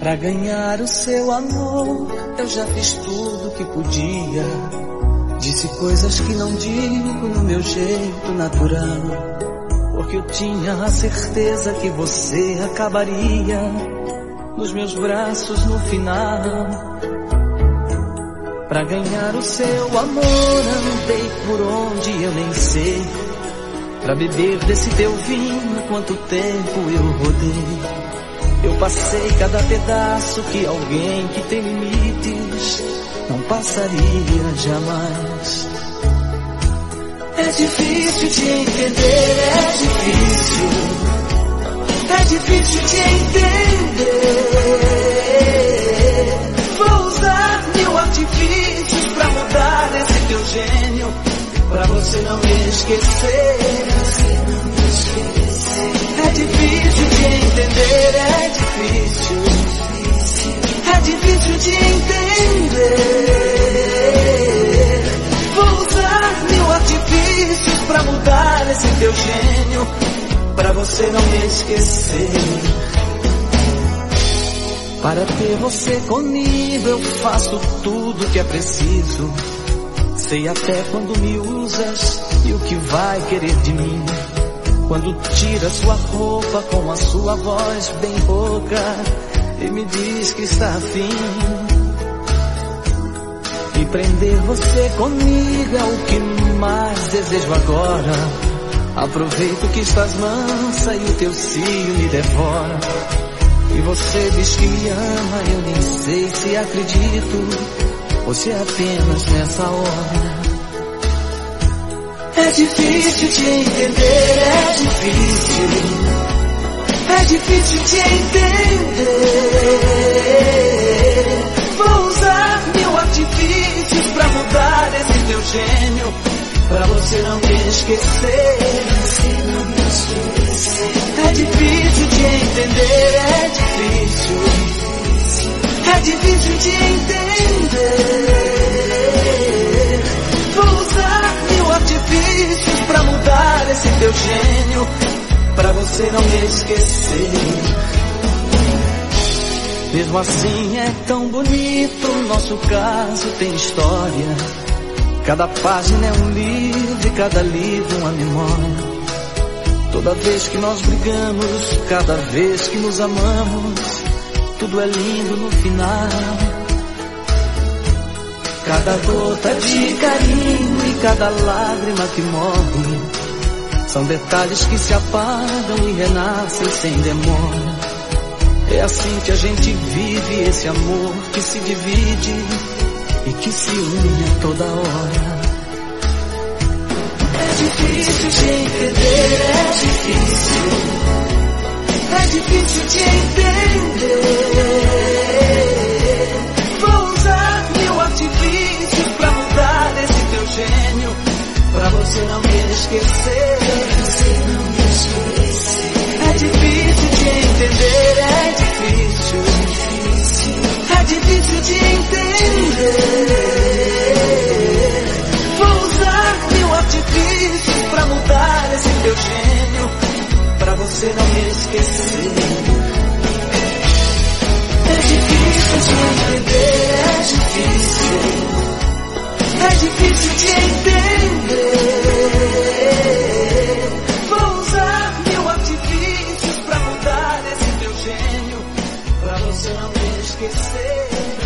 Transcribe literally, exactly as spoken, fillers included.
Pra ganhar o seu amor, eu já fiz tudo que podia. Disse coisas que não digo no meu jeito natural, porque eu tinha a certeza que você acabaria nos meus braços no final. Pra ganhar o seu amor, andei por onde eu nem sei. Pra beber desse teu vinho, quanto tempo eu rodei. Eu passei cada pedaço que alguém que tem limites não passaria jamais. É difícil de entender, é difícil. É difícil de entender. Vou usar mil artifícios pra mudar esse teu gênio, pra você não me esquecer. É difícil de entender, é difícil. É difícil de entender. Vou usar mil artifícios pra mudar esse teu gênio, pra você não me esquecer. Para ter você comigo eu faço tudo que é preciso. Sei até quando me usas e o que vai querer de mim. Quando tira sua roupa com a sua voz bem rouca e me diz que está afim. E prender você comigo é o que mais desejo agora. Aproveito que estás mansa e o teu cio me devora. E você diz que me ama, eu nem sei se acredito ou se é apenas nessa hora. É difícil de entender, é difícil. É difícil de entender. Vou usar mil artifícios pra mudar esse teu gênio, pra você não me esquecer. É difícil de entender, é difícil. É difícil de entender. Vou usar mil artifícios pra mudar esse teu gênio, pra você não me esquecer. Mesmo assim é tão bonito, nosso caso tem história. Cada página é um livro e cada livro uma memória. Toda vez que nós brigamos, cada vez que nos amamos, tudo é lindo no final. Cada gota de carinho e cada lágrima que morre são detalhes que se apagam e renascem sem demora. É assim que a gente vive esse amor que se divide e que se une a toda hora. É difícil de entender, é difícil. É difícil de entender. Vou usar mil artifícios pra mudar esse teu gênio, pra você não me esquecer. É difícil de entender, é difícil. É difícil de entender. Vou usar mil artifícios pra mudar esse teu gênio, pra você não me esquecer. É difícil de entender, é difícil. É difícil de entender. Vou usar mil artifícios pra mudar esse teu gênio, pra você não me esquecer.